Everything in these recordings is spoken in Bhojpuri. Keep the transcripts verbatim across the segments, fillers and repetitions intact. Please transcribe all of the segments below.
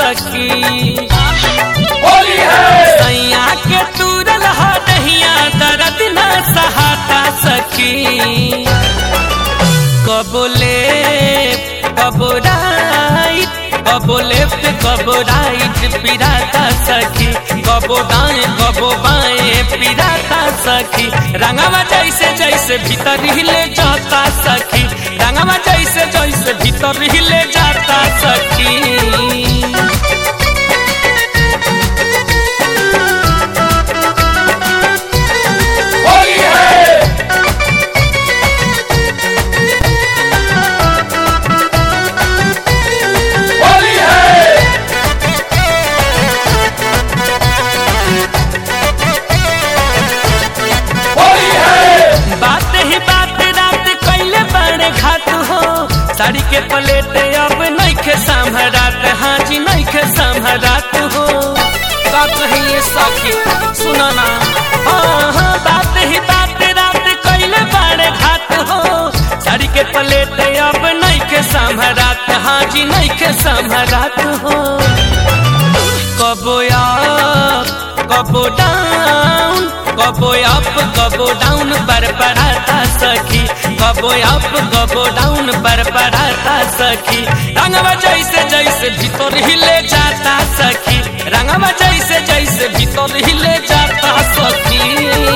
सखी। होली है सैया के तुरल हा दहिया दर्द न सहाता सखी। कबो लेफ्ट कबो राइट कबो लेफ्ट कबो राइट पिराता सखी। कबो दाएं कबो बाएं पिराता सखी। रंगवा जैसे जैसे भीतर हिले जाता सखी। रंगवा जैसे जैसे भीतर हिले जाता सखी। होली है होली है होली है बात ही बात रात कैले बड़े घाट हो। साड़ी के प्लेट अब नइखे संभरात। हाँ जी नइखे संभरात हो। का कहिए सखी सुना ना। हाँ हाँ बात ही बात रात कैले बड़े घाट हो। साड़ी के प्लेट अब नइखे संभरात। हाँ जी नइखे संभरात हो। कबो अप कबो डाउन कबो अप कबो डाउन पर पढ़ाता सखी। कबो अप कबो डाउन पर पढ़ाता सखी। रंगवा जैसे जैसे भीतर हिले जाता सखी। रंगवा जैसे जैसे भीतर हिले जाता सखी।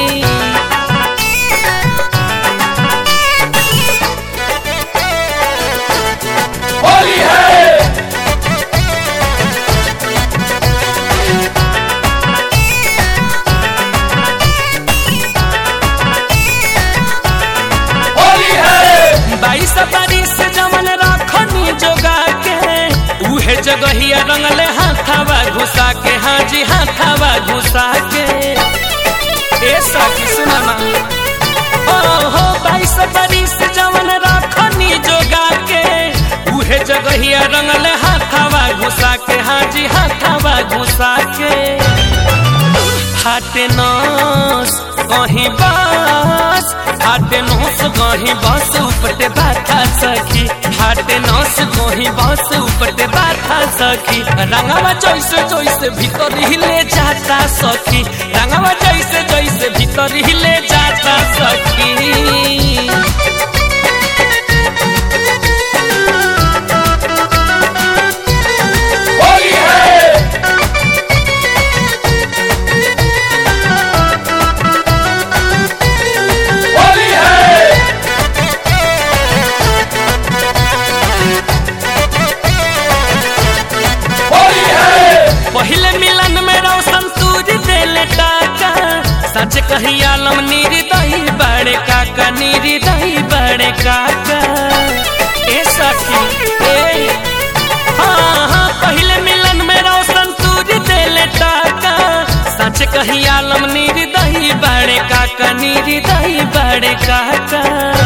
होली है होली है बाईस बारिश जमन रखनी जोगा के। उहे जगहिया रंगले हाथावा घुसा के। हाँ जी हाथावा घुसा के। ए सखी सुना ना। ओहो बाईस बारिश जमन रखनी जोगा के। उहे जगहिया रंगले हाथावा घुसा के। हाँ जी हाथावा घुसा के। हाथे नस कहीं बस हाथे नस कहीं बस उपटे बाथा सखी। हाथे नस कहीं बस उपटे बाथा सखी। रंगवा जैसे जैसे भीतर हिले जाता सखी। रंगवा जैसे जैसे भीतर हिले जाता सखी। होली है होली है होली है पहले मिलन में रोशन सूरी देले टाका। सच कही आलम नीरी दही बड़े काका। नीरी दही बड़े काका। ए सखी ए हाँ हाँ पहले मिलन में रोशन सूरी देले टाका। सच कही आलम नीरी दही बड़े काका। नीरी दही बड़े काका।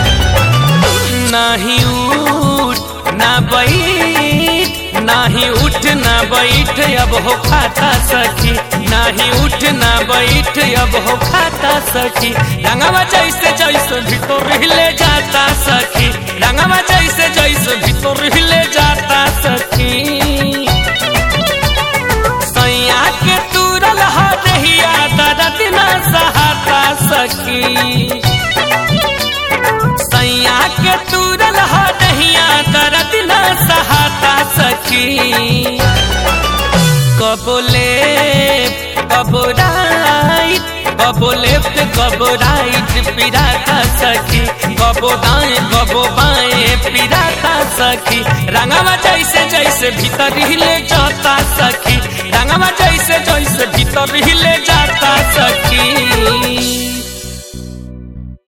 नाही उठ ना बैठ नाही उठ ना बैठ अब हो खाता सखी। नाही उठ ना बैठ अब हो खाता सखी। रंगवा जैसे जैसे भीतर हिले जाता सखी। रंगवा जैसे जैसे भीतर हिले जाता सखी। सैया के तुरल हा दहिया दर्द न सहाता सखी। सैया के तुरल हा दहिया दर्द न सहाता सखी। कबो लेफ्ट कबो राइट कबो लेफ्ट कबो राइट पिराता सखी। कबो दाएं कबो बाएं पिराता सखी। रंगवा जैसे जैसे भीतर हिले जाता सखी। रंगवा जैसे जैसे भीतर हिले जाता सखी।